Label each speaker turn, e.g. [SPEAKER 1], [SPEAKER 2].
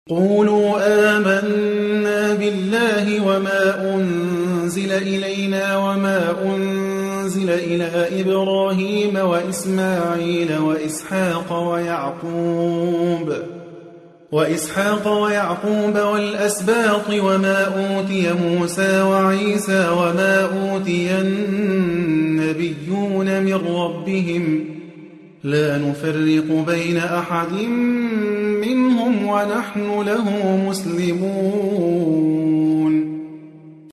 [SPEAKER 1] قولوا آمنا بالله وما أنزل إلينا وما أنزل إلى إبراهيم وإسماعيل وإسحاق ويعقوب والأسباط وما أوتي موسى وعيسى وما أوتي النبيون من ربهم لا نفرق بين أحد منهم ونحن له مسلمون